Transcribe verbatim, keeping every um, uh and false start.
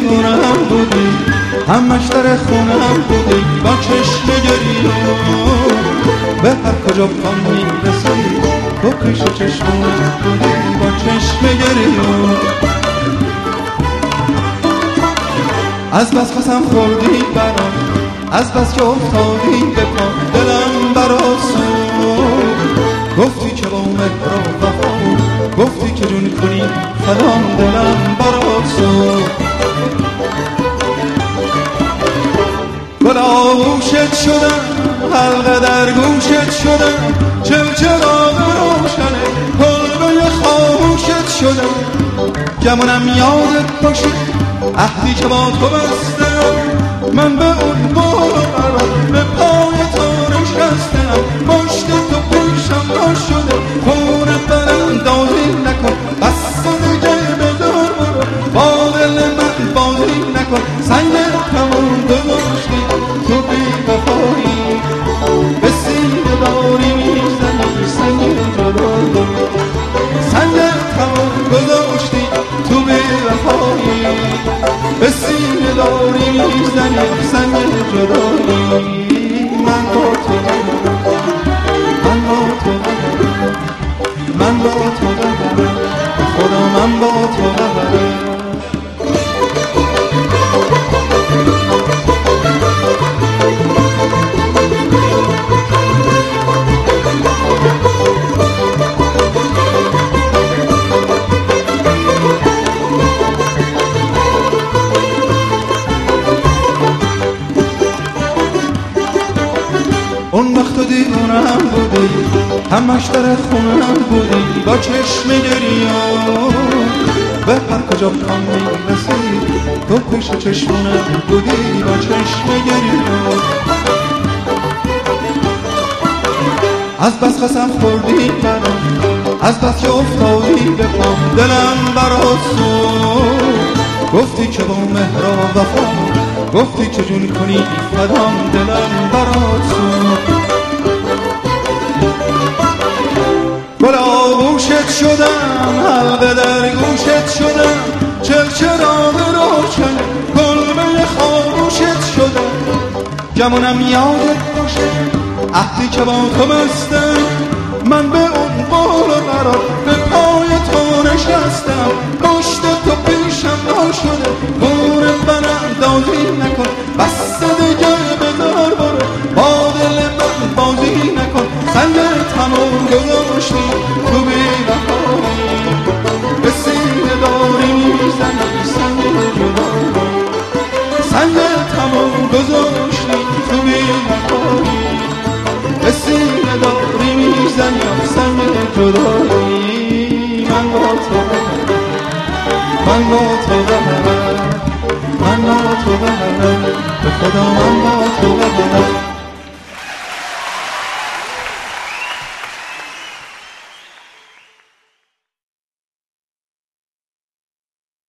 دیوونم بودی، همش در خونم بودی با چشم گریه، به هر کجا پام میرسی تو پیش چشمونم بودی با چشم گریه. از بس قسم خوردی برام، از بس که افتادی به پا دلم برا سوخت، گفتی که با مهر و وفا، گفتی که جون کنی فدام دلم برا سوخت. گل آغوشت شدم، حلقه در گوشت شدم، چلچراغ روشنه کلبه خاموشت شدم، گمونم یادت باشه عهدی که با تو بستم، من به اون بار قرار به پای تو نشستم، پشت تو پیشم نشده خونه برم دازی نکن، بس دیگه بدار برو با دل من بازی نکن، سنگ تمام گذاشتی تو بی وفایی، به سینه داری میزنی سنگ جدا، سنگ تمام گذاشتی تو بی وفایی، به سینه داری میزنی سنگ جدایی. من با تو من با تو من با تو خدا من با تو اون وقت دیوونم بودی، همش در خونم بودی با چشم گریه، به هر کجا پام میرسی تو پیش چشمونم بودی با چشم گریه. از بس قسم خوردی برام، از بس که افتادی به پام دلم برا سوخت، گفتی که با مهر و وفا، گفتی که جون کنی فدام دلم برا سوخت. گل آغوشت شدم، حلقه در گوشت شدم، چلچراغ روشن کلبه خاموشت شدم، گمونم یادت باشه عهدی که با تو بستم، من به اون بال قرار به پای تو نشستم، پشت تو پیشم نشده خونه برم دازی نکن، بس دیگه بدار برو با دل من بازی نکن، سنگ تمام گذاشتی تو بی وفایی، به سینه داری میزنی سنگ جدا، سنگ تمام گذاشتی تو بی وفایی، به سینه داری میزنی سنگ جدایی. من با تو من با